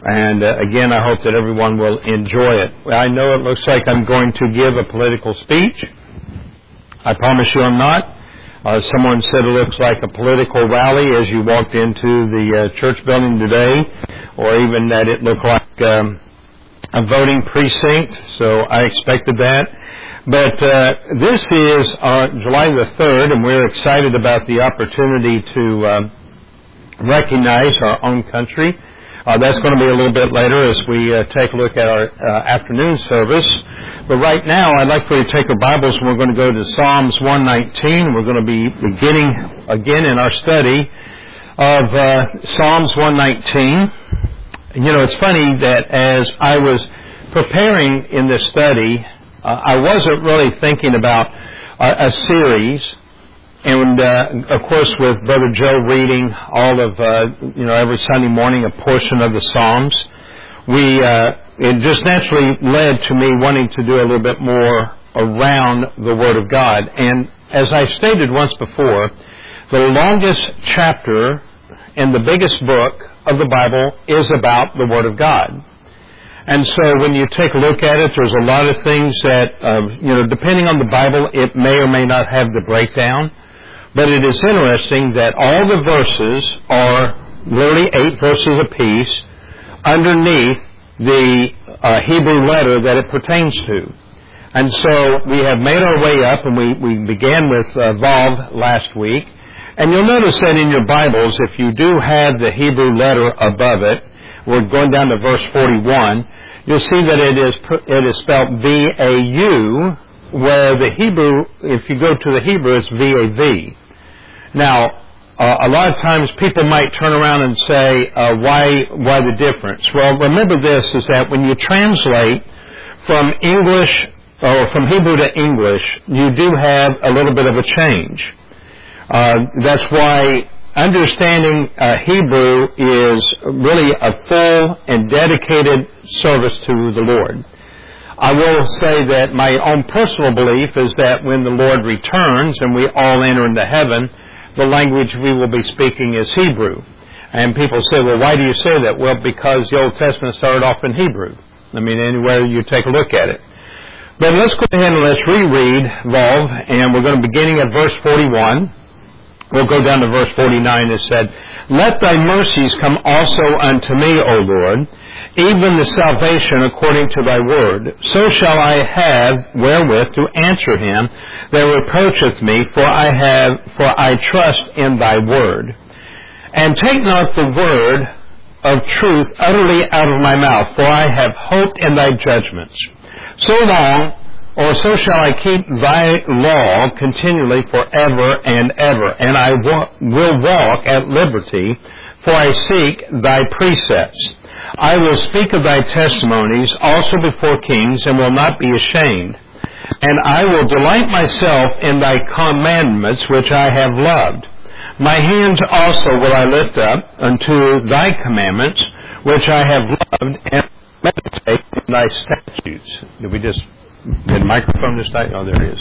And again, I hope that everyone will enjoy it. I know it looks like I'm going to give a political speech. I promise you I'm not. Someone said it looks like a political rally as you walked into the church building today, or even that it looked like a voting precinct, so I expected that. But this is July the 3rd, and we're excited about the opportunity to recognize our own country. That's going to be a little bit later as we take a look at our afternoon service. But right now, I'd like for you to take your Bibles, and we're going to go to Psalms 119. We're going to be beginning again in our study of Psalms 119. You know, it's funny that as I was preparing in this study, I wasn't really thinking about a series. And, of course, with Brother Joe reading all of, every Sunday morning a portion of the Psalms, it just naturally led to me wanting to do a little bit more around the Word of God. And as I stated once before, the longest chapter in the biggest book of the Bible is about the Word of God. And so when you take a look at it, there's a lot of things that, depending on the Bible, it may or may not have the breakdown. But it is interesting that all the verses are literally 8 verses apiece underneath the Hebrew letter that it pertains to. And so we have made our way up, and we began with Vav last week. And you'll notice that in your Bibles, if you do have the Hebrew letter above it, we're going down to verse 41, you'll see that it is spelled V-A-U, where the Hebrew, if you go to the Hebrew, it's V-A-V. Now, a lot of times people might turn around and say, why the difference? Well, remember this, is that when you translate from English, or from Hebrew to English, you do have a little bit of a change. That's why understanding Hebrew is really a full and dedicated service to the Lord. I will say that my own personal belief is that when the Lord returns and we all enter into heaven, the language we will be speaking is Hebrew. And people say, well, why do you say that? Well, because the Old Testament started off in Hebrew. I mean, anywhere you take a look at it. But let's go ahead and let's reread Vav, and we're going to be beginning at verse 41. We'll go down to verse 49. It said, "Let thy mercies come also unto me, O Lord, even the salvation according to thy word. So shall I have wherewith to answer him that reproacheth me, for I trust in thy word. And take not the word of truth utterly out of my mouth, for I have hoped in thy judgments. So shall I keep thy law continually forever and ever, and I will walk at liberty, for I seek thy precepts. I will speak of thy testimonies also before kings, and will not be ashamed. And I will delight myself in thy commandments, which I have loved. My hands also will I lift up unto thy commandments, which I have loved, and meditate in thy statutes." Did the microphone just die? Oh, there it is.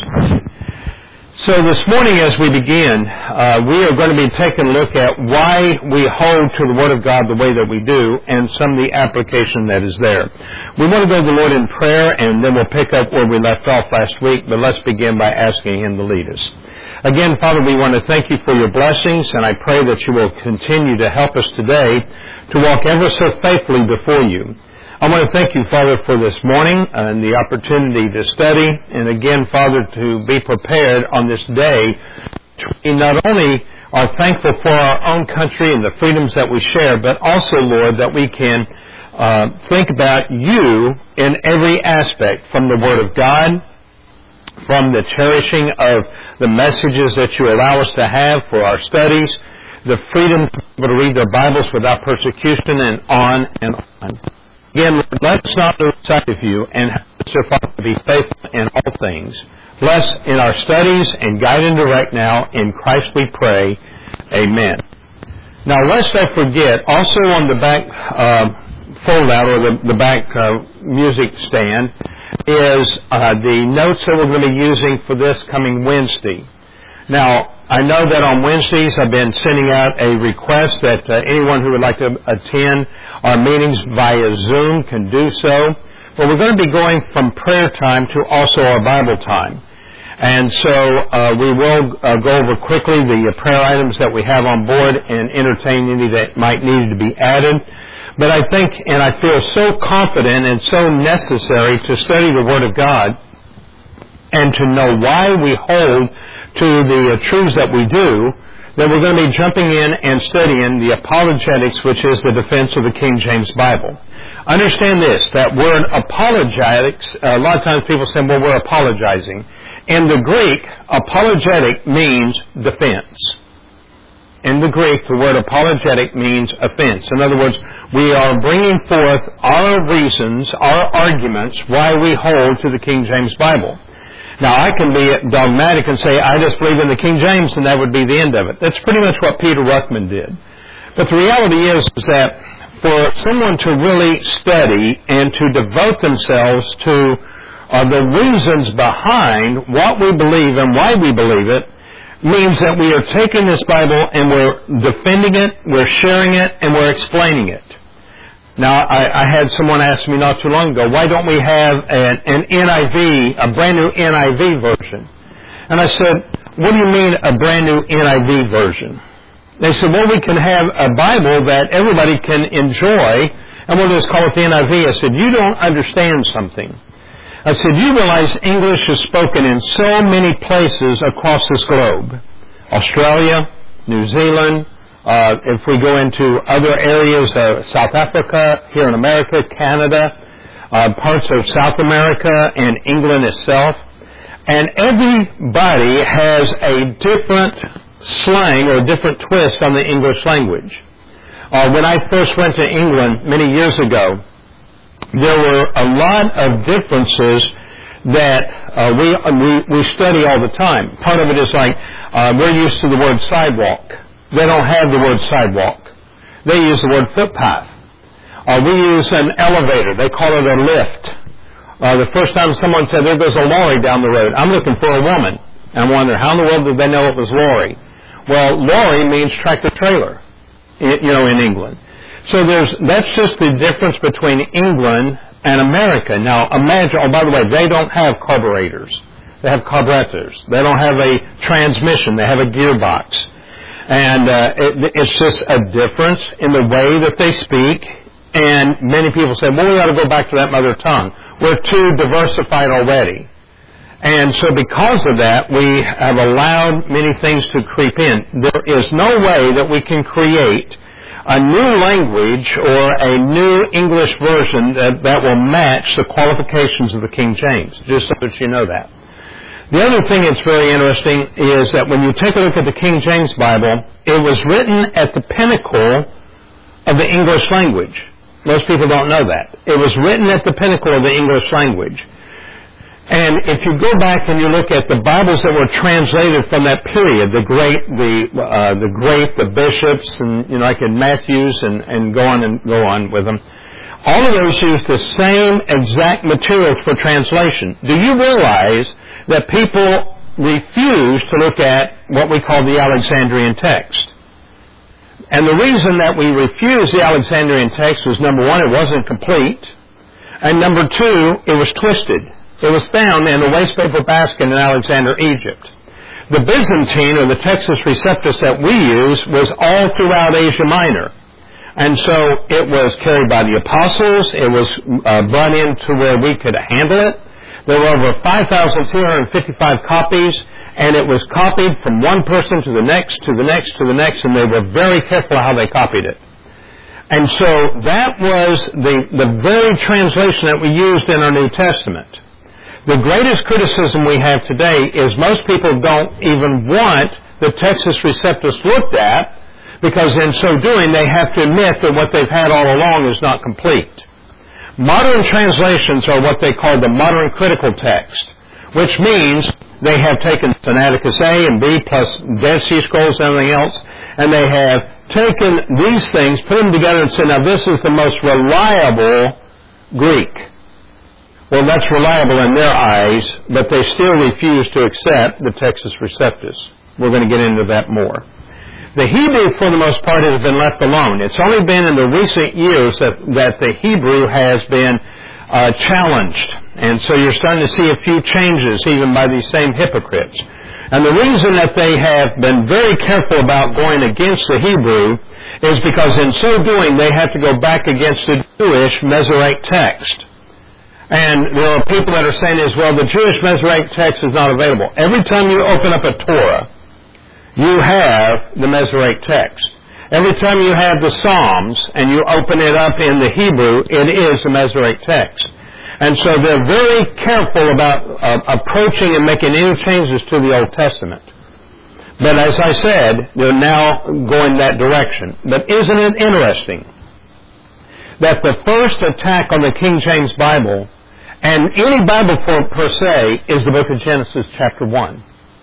So this morning as we begin, we are going to be taking a look at why we hold to the Word of God the way that we do, and some of the application that is there. We want to go to the Lord in prayer, and then we'll pick up where we left off last week, but let's begin by asking Him to lead us. Again, Father, we want to thank you for your blessings, and I pray that you will continue to help us today to walk ever so faithfully before you. I want to thank you, Father, for this morning and the opportunity to study, and again, Father, to be prepared on this day. We not only are thankful for our own country and the freedoms that we share, but also, Lord, that we can think about you in every aspect, from the Word of God, from the cherishing of the messages that you allow us to have for our studies, the freedom to be able to read their Bibles without persecution, and on and on. Again, Lord, let us not lose sight of you, and help us, dear Father, to be faithful in all things. Bless in our studies and guide and direct now. In Christ we pray. Amen. Now, lest I forget, also on the back fold-out, or the back music stand, is the notes that we're going to be using for this coming Wednesday. Now, I know that on Wednesdays I've been sending out a request that anyone who would like to attend our meetings via Zoom can do so. But we're going to be going from prayer time to also our Bible time. And so we will go over quickly the prayer items that we have on board and entertain any that might need to be added. But I think, and I feel so confident and so necessary to study the Word of God and to know why we hold to the truths that we do, that we're going to be jumping in and studying the apologetics, which is the defense of the King James Bible. Understand this, that word apologetics, a lot of times people say, well, we're apologizing. In the Greek, apologetic means defense. In the Greek, the word apologetic means offense. In other words, we are bringing forth our reasons, our arguments, why we hold to the King James Bible. Now, I can be dogmatic and say, I just believe in the King James, and that would be the end of it. That's pretty much what Peter Ruckman did. But the reality is that for someone to really study and to devote themselves to the reasons behind what we believe and why we believe it, means that we are taking this Bible and we're defending it, we're sharing it, and we're explaining it. Now, I had someone ask me not too long ago, why don't we have an NIV, a brand new NIV version? And I said, what do you mean a brand new NIV version? They said, well, we can have a Bible that everybody can enjoy, and we'll just call it the NIV. I said, you don't understand something. I said, you realize English is spoken in so many places across this globe. Australia, New Zealand, if we go into other areas, South Africa, here in America, Canada, parts of South America, and England itself. And everybody has a different slang or a different twist on the English language. When I first went to England many years ago, there were a lot of differences that we study all the time. Part of it is like we're used to the word sidewalk. They don't have the word sidewalk. They use the word footpath. We use an elevator. They call it a lift. The first time someone said, there goes a lorry down the road, I'm looking for a woman. And I wonder, how in the world did they know it was lorry? Well, lorry means tractor-trailer, in England. So that's just the difference between England and America. Now, imagine, by the way, they don't have carburetors. They have carburetors. They don't have a transmission. They have a gearbox. And it's just a difference in the way that they speak. And many people say, well, we ought to go back to that mother tongue. We're too diversified already. And so because of that, we have allowed many things to creep in. There is no way that we can create a new language or a new English version that will match the qualifications of the King James, just so that you know that. The other thing that's very interesting is that when you take a look at the King James Bible, it was written at the pinnacle of the English language. Most people don't know that. It was written at the pinnacle of the English language. And if you go back and you look at the Bibles that were translated from that period, the bishops, and like in Matthew's, and go on with them, all of those use the same exact materials for translation. Do you realize that people refuse to look at what we call the Alexandrian text? And the reason that we refuse the Alexandrian text was, number one, it wasn't complete, and number two, it was twisted. It was found in a wastepaper basket in Alexander, Egypt. The Byzantine, or the Textus Receptus that we use, was all throughout Asia Minor. And so it was carried by the apostles. It was brought in to where we could handle it. There were over 5,255 copies, and it was copied from one person to the next, to the next, to the next, and they were very careful how they copied it. And so that was the very translation that we used in our New Testament. The greatest criticism we have today is most people don't even want the Textus Receptus looked at, because in so doing they have to admit that what they've had all along is not complete. Modern translations are what they call the modern critical text, which means they have taken Sinaiticus A and B plus Dead Sea Scrolls and everything else, and they have taken these things, put them together and said, now this is the most reliable Greek. Well, that's reliable in their eyes, but they still refuse to accept the Textus Receptus. We're going to get into that more. The Hebrew, for the most part, has been left alone. It's only been in the recent years that the Hebrew has been challenged. And so you're starting to see a few changes even by these same hypocrites. And the reason that they have been very careful about going against the Hebrew is because in so doing they have to go back against the Jewish Masoretic text. And there are people that are saying as well, the Jewish Masoretic text is not available. Every time you open up a Torah, you have the Masoretic text. Every time you have the Psalms and you open it up in the Hebrew, it is the Masoretic text. And so they're very careful about approaching and making any changes to the Old Testament. But as I said, they're now going that direction. But isn't it interesting that the first attack on the King James Bible, and any Bible per se, is the book of Genesis chapter 1.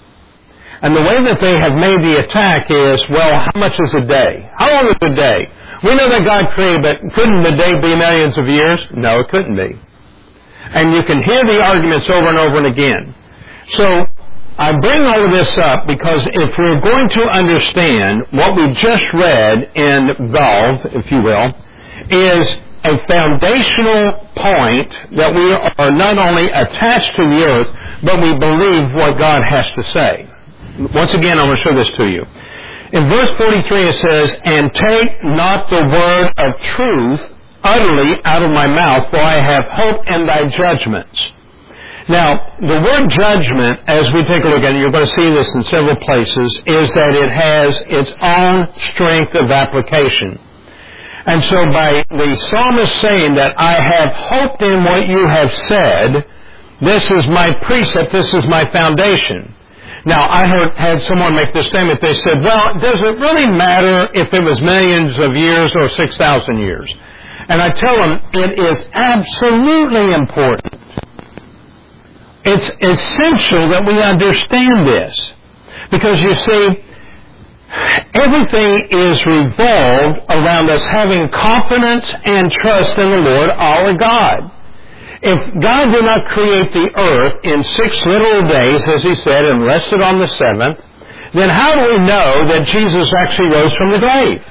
And the way that they have made the attack is, well, how much is a day? How long is a day? We know that God created, but couldn't the day be millions of years? No, it couldn't be. And you can hear the arguments over and over and again. So I bring all of this up because if we're going to understand what we just read in Valve, if you will, is a foundational point that we are not only attached to the earth, but we believe what God has to say. Once again, I'm going to show this to you. In verse 43 it says, "And take not the word of truth utterly out of my mouth, for I have hope in thy judgments." Now, the word judgment, as we take a look at it, you're going to see this in several places, is that it has its own strength of application. And so by the psalmist saying that I have hoped in what you have said, this is my precept, this is my foundation. Now, I had someone make this statement. They said, well, does it really matter if it was millions of years or 6,000 years? And I tell them, it is absolutely important. It's essential that we understand this. Because you see, everything is revolved around us having confidence and trust in the Lord our God. If God did not create the earth in 6 literal days, as He said, and rested on the 7th, then how do we know that Jesus actually rose from the grave?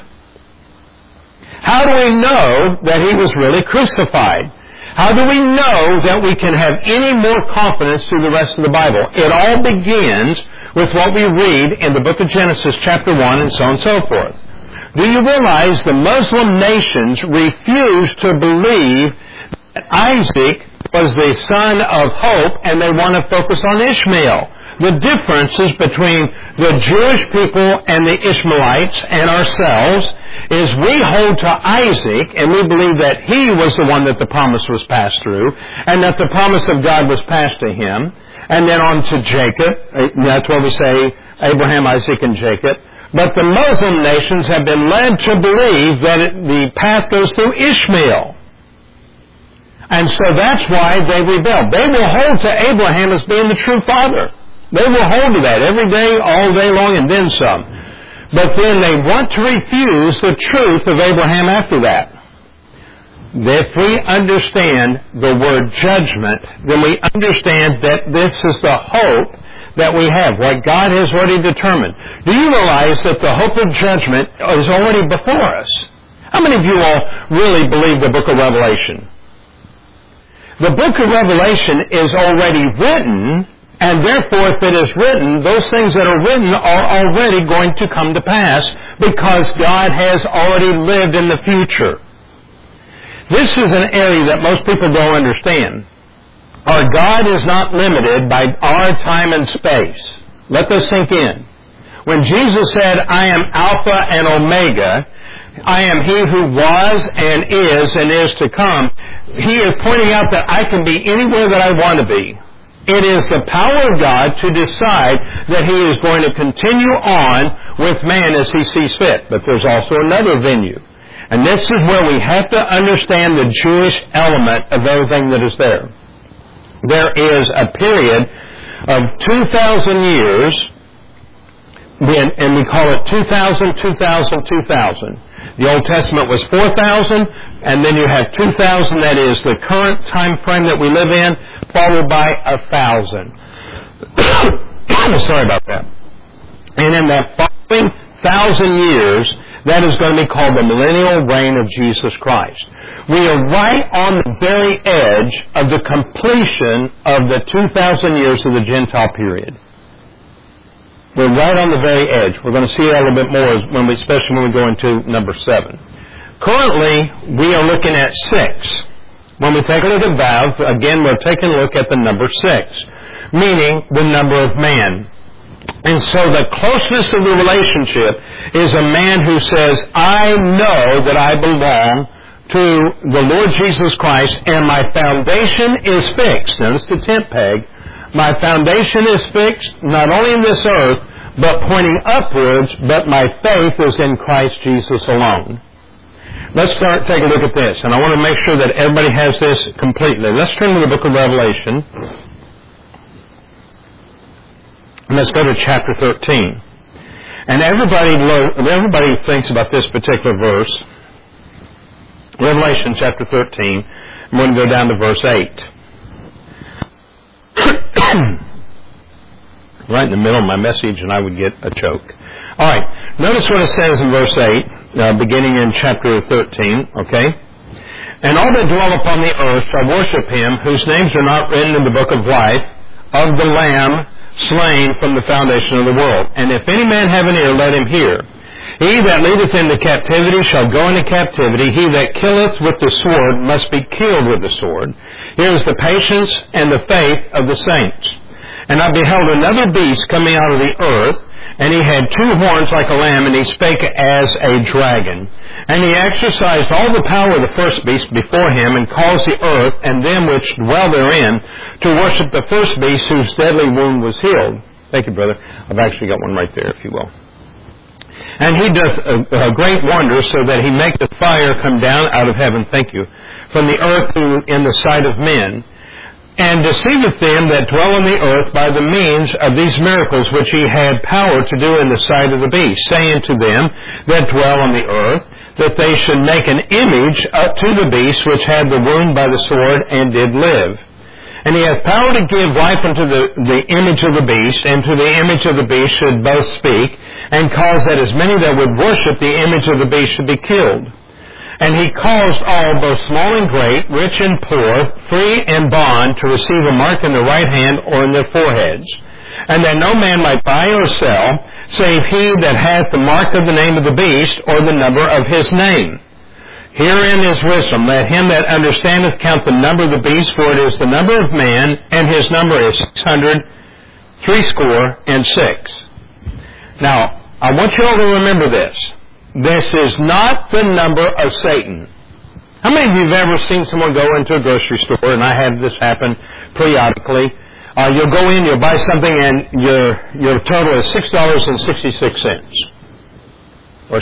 How do we know that He was really crucified? How do we know that we can have any more confidence through the rest of the Bible? It all begins with what we read in the book of Genesis chapter 1 and so on and so forth. Do you realize the Muslim nations refuse to believe that Isaac was the son of hope and they want to focus on Ishmael? The differences between the Jewish people and the Ishmaelites and ourselves is we hold to Isaac and we believe that he was the one that the promise was passed through and that the promise of God was passed to him. And then on to Jacob. That's what we say, Abraham, Isaac, and Jacob. But the Muslim nations have been led to believe that the path goes through Ishmael. And so that's why they rebel. They will hold to Abraham as being the true father. They will hold to that every day, all day long, and then some. But then they want to refuse the truth of Abraham after that. If we understand the word judgment, then we understand that this is the hope that we have, what God has already determined. Do you realize that the hope of judgment is already before us? How many of you all really believe the book of Revelation? The book of Revelation is already written, and therefore if it is written, those things that are written are already going to come to pass because God has already lived in the future. This is an area that most people don't understand. Our God is not limited by our time and space. Let this sink in. When Jesus said, I am Alpha and Omega, I am He who was and is to come, He is pointing out that I can be anywhere that I want to be. It is the power of God to decide that He is going to continue on with man as He sees fit. But there's also another venue. And this is where we have to understand the Jewish element of everything that is there. There is a period of 2,000 years, and we call it 2,000, 2,000, 2,000. The Old Testament was 4,000, and then you have 2,000, that is the current time frame that we live in, followed by 1,000. Sorry about that. And in that following 1,000 years, that is going to be called the millennial reign of Jesus Christ. We are right on the very edge of the completion of the 2,000 years of the Gentile period. We're right on the very edge. We're going to see that a little bit more, especially when we go into number 7. Currently, we are looking at 6. When we take a look at Vav, again, we're taking a look at the number 6, meaning the number of man. And so the closeness of the relationship is a man who says, I know that I belong to the Lord Jesus Christ, and my foundation is fixed. Notice the tent peg. My foundation is fixed, not only in this earth, but pointing upwards, but my faith is in Christ Jesus alone. Let's take a look at this, and I want to make sure that everybody has this completely. Let's turn to the book of Revelation. And let's go to chapter 13. And everybody thinks about this particular verse. Revelation chapter 13. I'm going to go down to verse 8. Right in the middle of my message, and I would get a choke. All right. Notice what it says in verse 8, beginning in chapter 13, okay? And all that dwell upon the earth shall worship him, whose names are not written in the book of life, of the Lamb slain from the foundation of the world. And if any man have an ear, let him hear. He that leadeth into captivity shall go into captivity. He that killeth with the sword must be killed with the sword. Here is the patience and the faith of the saints. And I beheld another beast coming out of the earth, and he had 2 horns like a lamb, and he spake as a dragon. And he exercised all the power of the first beast before him, and caused the earth and them which dwell therein to worship the first beast whose deadly wound was healed. Thank you, brother. I've actually got one right there, if you will. And he doth a great wonder, so that he maketh fire come down out of heaven, thank you, from the earth in the sight of men, and deceiveth them that dwell on the earth by the means of these miracles which he had power to do in the sight of the beast, saying to them that dwell on the earth, that they should make an image to the beast which had the wound by the sword and did live. And he hath power to give life unto the image of the beast, and to the image of the beast should both speak, and cause that as many that would worship the image of the beast should be killed. And he caused all, both small and great, rich and poor, free and bond, to receive a mark in their right hand or in their foreheads, and that no man might buy or sell, save he that hath the mark of the name of the beast, or the number of his name. Herein is wisdom. Let him that understandeth count the number of the beast, for it is the number of man, and his number is 666. Now, I want you all to remember this. This is not the number of Satan. How many of you have ever seen someone go into a grocery store, and I have this happen periodically? You'll go in, you'll buy something, and your total is $6.66. Or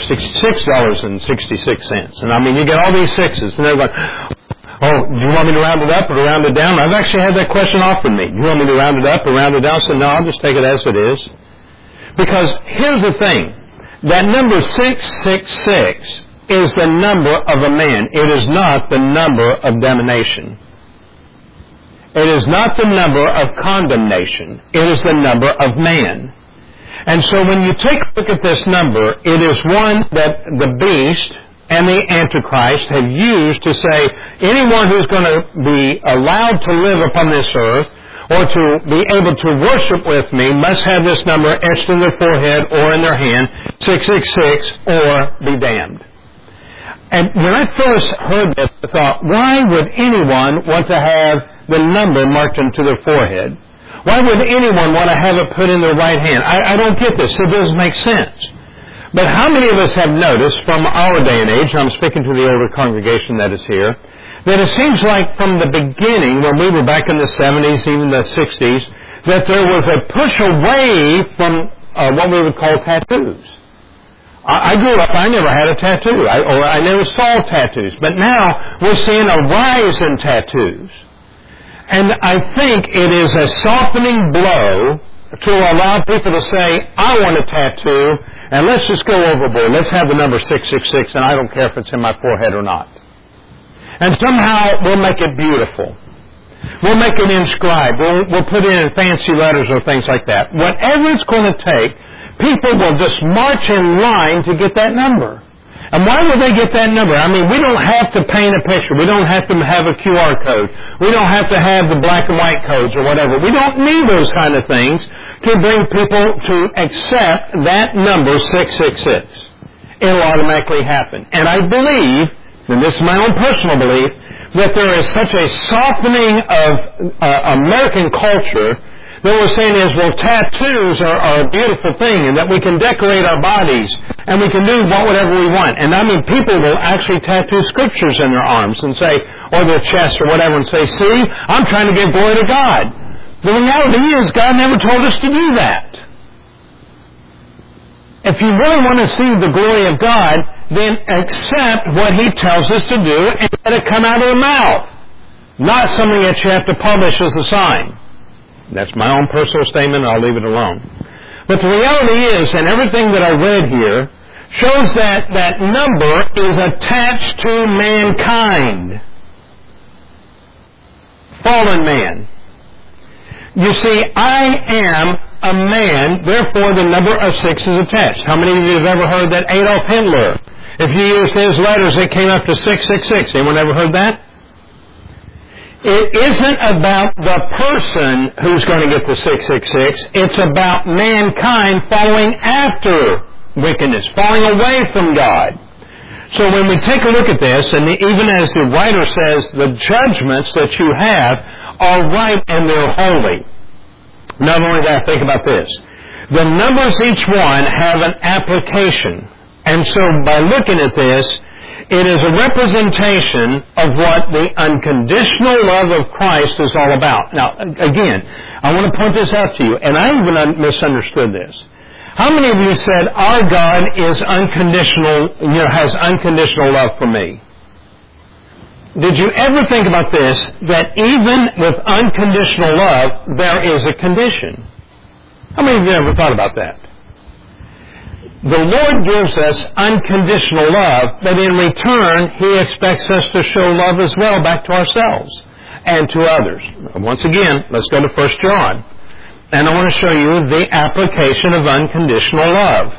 $66.66. And I mean, you get all these sixes, and they're like, oh, do you want me to round it up or to round it down? I've actually had that question offered me. Do you want me to round it up or round it down? I said, no, I'll just take it as it is. Because here's the thing. That number 666 is the number of a man. It is not the number of domination. It is not the number of condemnation. It is the number of man. And so when you take a look at this number, it is one that the beast and the Antichrist have used to say anyone who's going to be allowed to live upon this earth or to be able to worship with me must have this number etched in their forehead or in their hand, 666, or be damned. And when I first heard this, I thought, why would anyone want to have the number marked into their forehead? Why would anyone want to have it put in their right hand? I don't get this. It doesn't make sense. But how many of us have noticed from our day and age, and I'm speaking to the older congregation that is here, that it seems like from the beginning, when we were back in the 70s, even the 60s, that there was a push away from what we would call tattoos. I grew up, I never had a tattoo, or I never saw tattoos. But now we're seeing a rise in tattoos. And I think it is a softening blow to allow people to say, I want a tattoo, and let's just go overboard. Let's have the number 666, and I don't care if it's in my forehead or not. And somehow we'll make it beautiful. We'll make it inscribed. We'll put it in fancy letters or things like that. Whatever it's going to take, people will just march in line to get that number. And why would they get that number? I mean, we don't have to paint a picture. We don't have to have a QR code. We don't have to have the black and white codes or whatever. We don't need those kind of things to bring people to accept that number 666. It'll automatically happen. And I believe, and this is my own personal belief, that there is such a softening of American culture that we're saying is, well, tattoos are a beautiful thing, and that we can decorate our bodies, and we can do whatever we want. And I mean, people will actually tattoo scriptures in their arms and say, or their chest or whatever, and say, see, I'm trying to give glory to God. The reality is, God never told us to do that. If you really want to see the glory of God, then accept what He tells us to do and let it come out of the mouth. Not something that you have to publish as a sign. That's my own personal statement, and I'll leave it alone. But the reality is, and everything that I read here, shows that that number is attached to mankind. Fallen man. You see, I am a man, therefore the number of 6 is attached. How many of you have ever heard that Adolf Hitler, if you used his letters, it came up to 666? Anyone ever heard that? It isn't about the person who's going to get the 666. It's about mankind following after wickedness, falling away from God. So when we take a look at this, and even as the writer says, the judgments that you have are right and they're holy. Not only that, think about this. The numbers, each one, have an application. And so by looking at this, it is a representation of what the unconditional love of Christ is all about. Now, again, I want to point this out to you, and I even misunderstood this. How many of you said, our God is unconditional, has unconditional love for me? Did you ever think about this, that even with unconditional love, there is a condition? How many of you ever thought about that? The Lord gives us unconditional love, but in return, He expects us to show love as well back to ourselves and to others. Once again, let's go to 1 John. And I want to show you the application of unconditional love.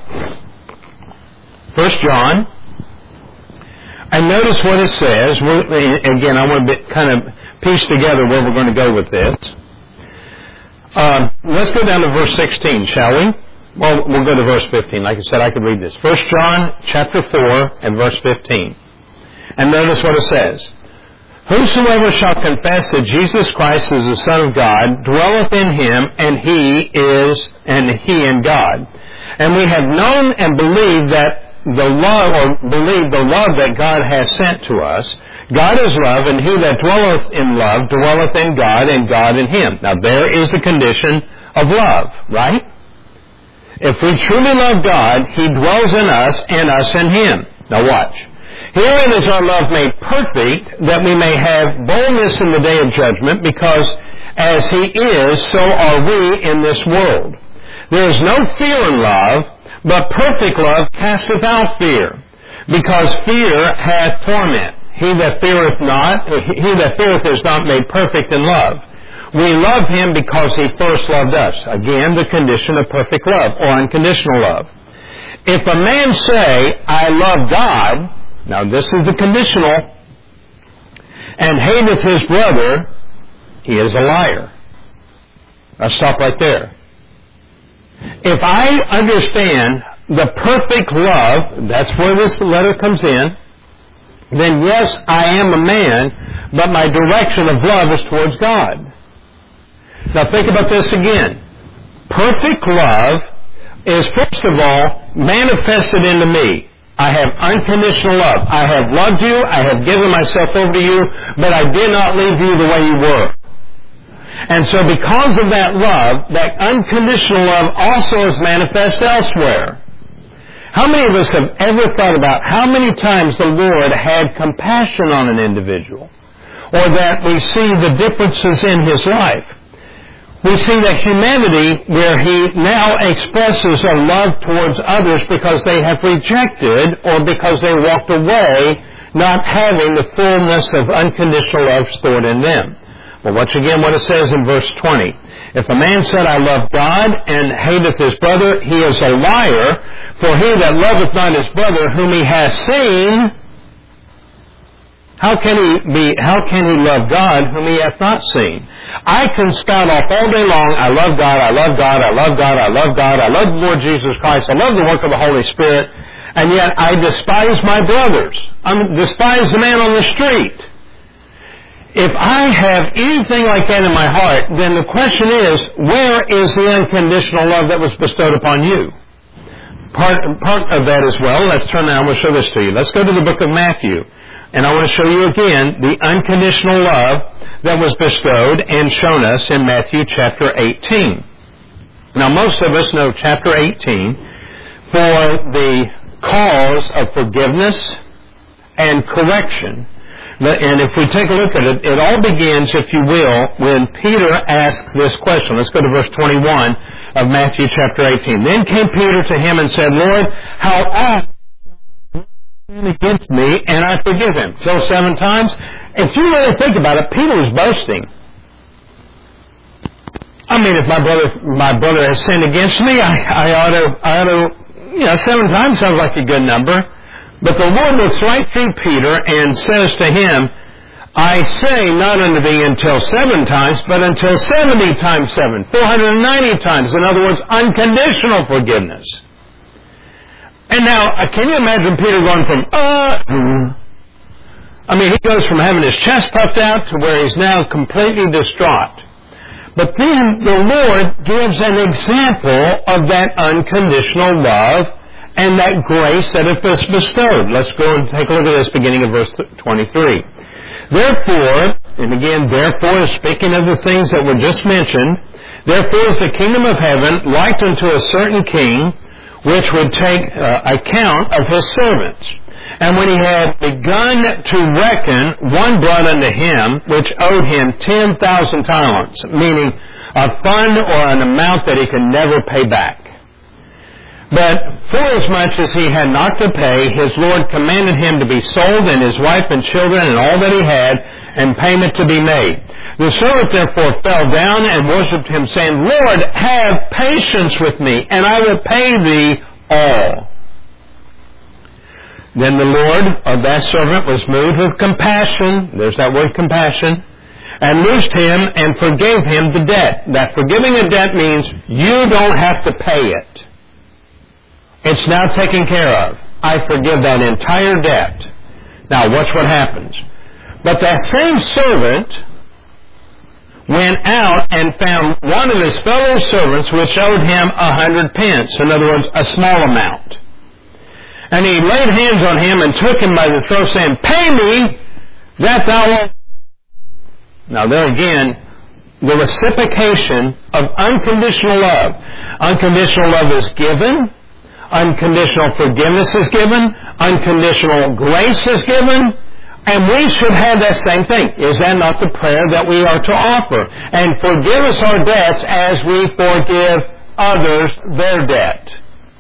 1 John. And notice what it says. Again, I want to kind of piece together where we're going to go with this. Let's go down to verse 16, shall we? Well, we'll go to verse 15. Like I said, I could read this. 1 John chapter 4 and verse 15. And notice what it says. Whosoever shall confess that Jesus Christ is the Son of God dwelleth in Him, and He in God. And we have known and believed that the love that God has sent to us. God is love, and he that dwelleth in love dwelleth in God, and God in him. Now there is the condition of love, right? If we truly love God, He dwells in us, and us in Him. Now watch. Herein is our love made perfect, that we may have boldness in the day of judgment, because as He is, so are we in this world. There is no fear in love, but perfect love casteth out fear, because fear hath torment. He that feareth is not made perfect in love. We love Him because He first loved us. Again, the condition of perfect love, or unconditional love. If a man say, I love God, now this is the conditional, and hateth his brother, he is a liar. I'll stop right there. If I understand the perfect love, that's where this letter comes in, then yes, I am a man, but my direction of love is towards God. Now think about this again. Perfect love is, first of all, manifested into me. I have unconditional love. I have loved you, I have given myself over to you, but I did not leave you the way you were. And so because of that love, that unconditional love also is manifest elsewhere. How many of us have ever thought about how many times the Lord had compassion on an individual? Or that we see the differences in his life. We see that humanity where He now expresses a love towards others because they have rejected or because they walked away, not having the fullness of unconditional love stored in them. Well, watch again what it says in verse 20. If a man said, I love God, and hateth his brother, he is a liar. For he that loveth not his brother whom he has seen, how can he love God whom he hath not seen? I can spout off all day long, I love God, I love God, I love God, I love God, I love the Lord Jesus Christ, I love the work of the Holy Spirit, and yet I despise my brothers. I despise the man on the street. If I have anything like that in my heart, then the question is, where is the unconditional love that was bestowed upon you? Part of that as well, let's turn now, I'm going to show this to you. Let's go to the book of Matthew. And I want to show you again the unconditional love that was bestowed and shown us in Matthew chapter 18. Now most of us know chapter 18 for the cause of forgiveness and correction. And if we take a look at it, it all begins, if you will, when Peter asks this question. Let's go to verse 21 of Matthew chapter 18. Then came Peter to him and said, Lord, how often sin against me, and I forgive him? Till 7 times? If you really think about it, Peter was boasting. I mean, if my brother has sinned against me, I ought to, 7 times sounds like a good number. But the Lord looks right through Peter and says to him, I say not unto thee until 7 times, but until 70 times 7, 490 times. In other words, unconditional forgiveness. And now, can you imagine Peter going from, he goes from having his chest puffed out to where he's now completely distraught. But then the Lord gives an example of that unconditional love and that grace that it was bestowed. Let's go and take a look at this beginning of verse 23. Therefore, and again, therefore is speaking of the things that were just mentioned, therefore is the kingdom of heaven like unto a certain king, which would take account of his servants. And when he had begun to reckon, one brought unto him, which owed him 10,000 talents, meaning a fund or an amount that he could never pay back. But forasmuch as he had not to pay, his Lord commanded him to be sold, and his wife and children, and all that he had, and payment to be made. The servant therefore fell down and worshipped him, saying, Lord, have patience with me, and I will pay thee all. Then the Lord of that servant was moved with compassion, there's that word compassion, and loosed him and forgave him the debt. That forgiving a debt means you don't have to pay it. It's now taken care of. I forgive that entire debt. Now watch what happens. But that same servant went out and found one of his fellow servants which owed him 100 pence. In other words, a small amount. And he laid hands on him and took him by the throat, saying, Pay me that thou owest. Now there again, the reciprocation of unconditional love. Unconditional love is given. Unconditional forgiveness is given. Unconditional grace is given. And we should have that same thing. Is that not the prayer that we are to offer? And forgive us our debts as we forgive others their debt.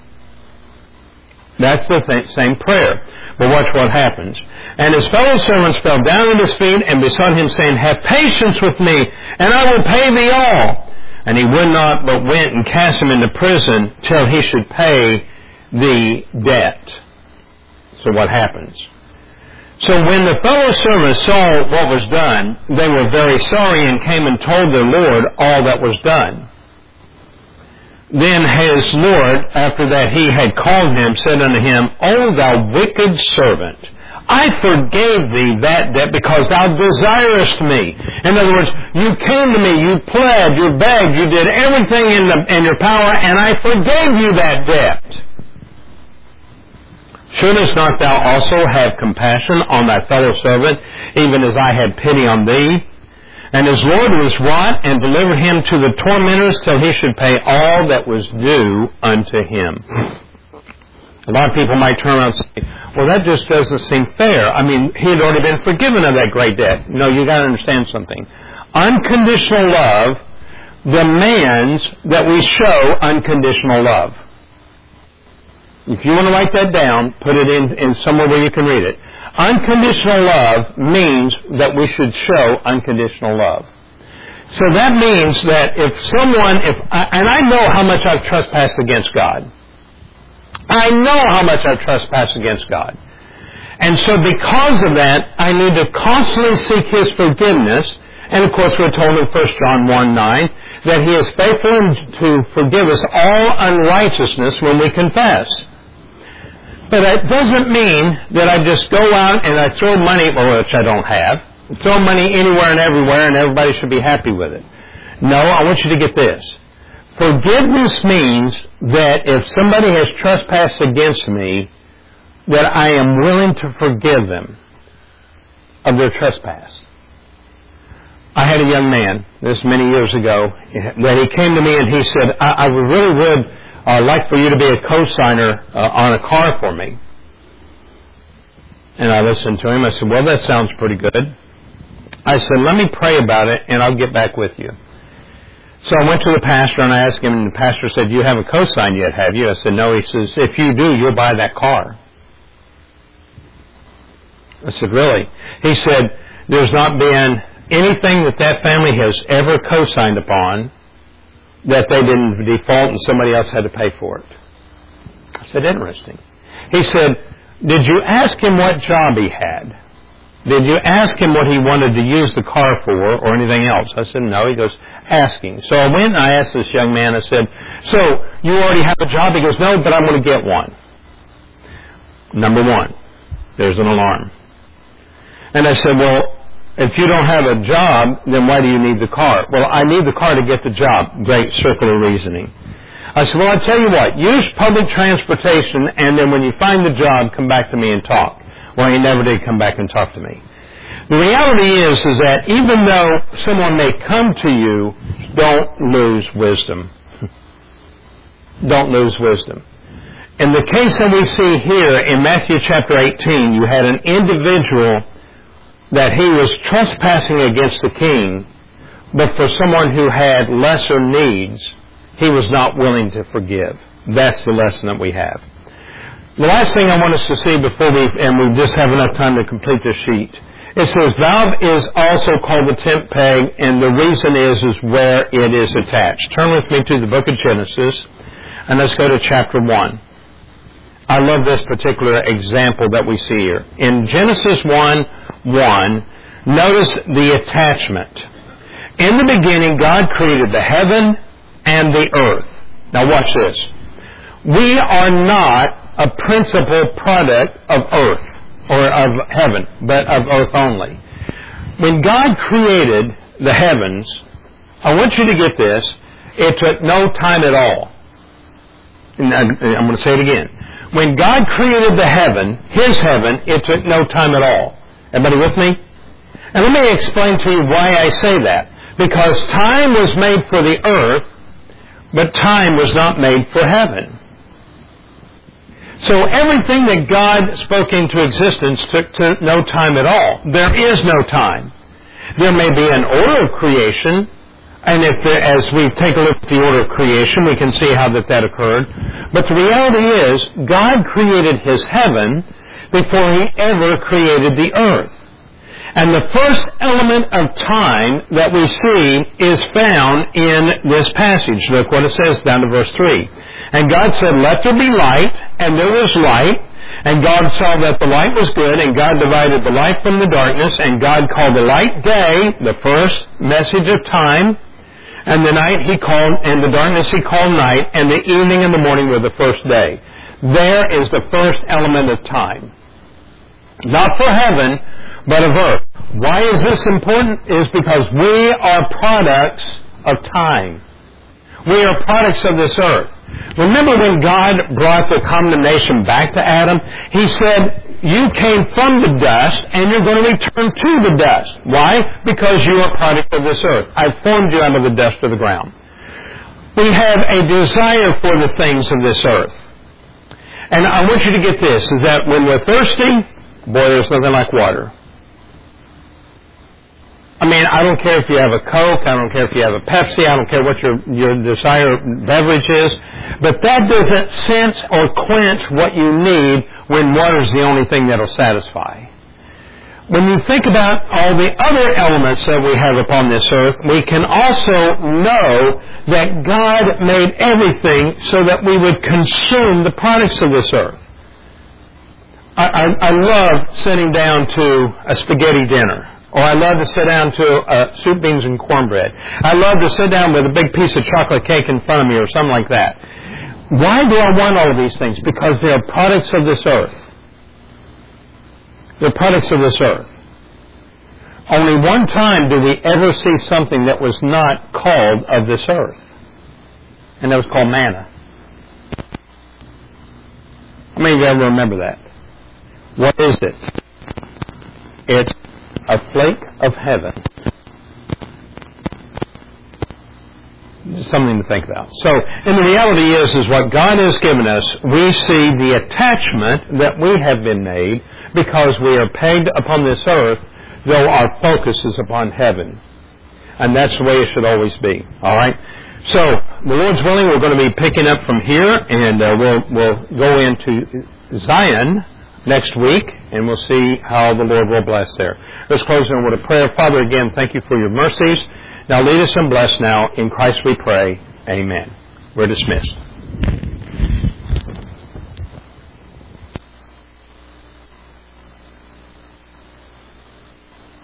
That's the same prayer. But watch what happens. And his fellow servants fell down at his feet and besought him, saying, Have patience with me, and I will pay thee all. And he would not, but went and cast him into prison till he should pay the debt. So what happens? So when the fellow servants saw what was done, they were very sorry and came and told their Lord all that was done. Then his Lord, after that he had called him, said unto him, O thou wicked servant, I forgave thee that debt because thou desirest me. In other words, you came to me, you pled, you begged, you did everything in your power, and I forgave you that debt. Shouldest not thou also have compassion on thy fellow servant, even as I had pity on thee? And his Lord was wroth, and delivered him to the tormentors till he should pay all that was due unto him. A lot of people might turn around and say, well, that just doesn't seem fair. I mean, he had already been forgiven of that great debt. No, you got to understand something. Unconditional love demands that we show unconditional love. If you want to write that down, put it in somewhere where you can read it. Unconditional love means that we should show unconditional love. So that means that and I know how much I've trespassed against God. I know how much I've trespassed against God. And so because of that, I need to constantly seek His forgiveness. And of course we're told in 1 John 1:9 that He is faithful to forgive us all unrighteousness when we confess. But that doesn't mean that I just go out and I throw money, which I don't have, throw money anywhere and everywhere and everybody should be happy with it. No, I want you to get this. Forgiveness means that if somebody has trespassed against me, that I am willing to forgive them of their trespass. I had a young man, this many years ago, that he came to me and he said, I really would like for you to be a co-signer on a car for me. And I listened to him. I said, well, that sounds pretty good. I said, let me pray about it and I'll get back with you. So I went to the pastor and I asked him, and the pastor said, you haven't co-signed yet, have you? I said, no. He says, if you do, you'll buy that car. I said, really? He said, there's not been anything that family has ever co-signed upon that they didn't default and somebody else had to pay for it. I said, interesting. He said, did you ask him what job he had? Did you ask him what he wanted to use the car for or anything else? I said, no. He goes, asking. So I went and I asked this young man, I said, so you already have a job? He goes, no, but I'm going to get one. Number one, there's an alarm. And I said, well, if you don't have a job, then why do you need the car? Well, I need the car to get the job. Great circular reasoning. I said, well, I'll tell you what, use public transportation, and then when you find the job, come back to me and talk. Well, he never did come back and talk to me. The reality is that even though someone may come to you, don't lose wisdom. Don't lose wisdom. In the case that we see here in Matthew chapter 18, you had an individual that he was trespassing against the king, but for someone who had lesser needs, he was not willing to forgive. That's the lesson that we have. The last thing I want us to see before we just have enough time to complete this sheet. It says, valve is also called the tent peg, and the reason is where it is attached. Turn with me to the book of Genesis, and let's go to chapter 1. I love this particular example that we see here. In Genesis 1:1, notice the attachment. In the beginning, God created the heaven and the earth. Now watch this. We are not a principal product of earth or of heaven, but of earth only. When God created the heavens, I want you to get this, it took no time at all. And I'm going to say it again. When God created the heaven, His heaven, it took no time at all. Everybody with me? And let me explain to you why I say that. Because time was made for the earth, but time was not made for heaven. So everything that God spoke into existence took no time at all. There is no time. There may be an order of creation, and as we take a look at the order of creation, we can see how that occurred. But the reality is, God created His heaven before He ever created the earth. And the first element of time that we see is found in this passage. Look what it says down to verse 3. And God said, let there be light, and there was light. And God saw that the light was good, and God divided the light from the darkness, and God called the light day, the first message of time, and the night He called, and the darkness He called night, and the evening and the morning were the first day. There is the first element of time. Not for heaven, but of earth. Why is this important? Is because we are products of time. We are products of this earth. Remember when God brought the condemnation back to Adam? He said, you came from the dust and you're going to return to the dust. Why? Because you are a product of this earth. I formed you out of the dust of the ground. We have a desire for the things of this earth. And I want you to get this, is that when we're thirsty, boy, there's nothing like water. I mean, I don't care if you have a Coke, I don't care if you have a Pepsi, I don't care what your desired beverage is, but that doesn't sense or quench what you need when water is the only thing that'll satisfy. when you think about all the other elements that we have upon this earth, we can also know that God made everything so that we would consume the products of this earth. I love sitting down to a spaghetti dinner. Or I love to sit down to soup, beans, and cornbread. I love to sit down with a big piece of chocolate cake in front of me or something like that. Why do I want all of these things? Because they are products of this earth. They're products of this earth. Only one time do we ever see something that was not called of this earth. And that was called manna. How many of you ever remember that? What is it? It's a flake of heaven. Something to think about. So, and the reality is what God has given us, we see the attachment that we have been made because we are pegged upon this earth, though our focus is upon heaven. And that's the way it should always be. All right? So, the Lord's willing, we're going to be picking up from here, and we'll go into Zion next week, and we'll see how the Lord will bless there. Let's close in a word of prayer. Father, again, thank you for your mercies. Now lead us and bless now. In Christ we pray. Amen. We're dismissed.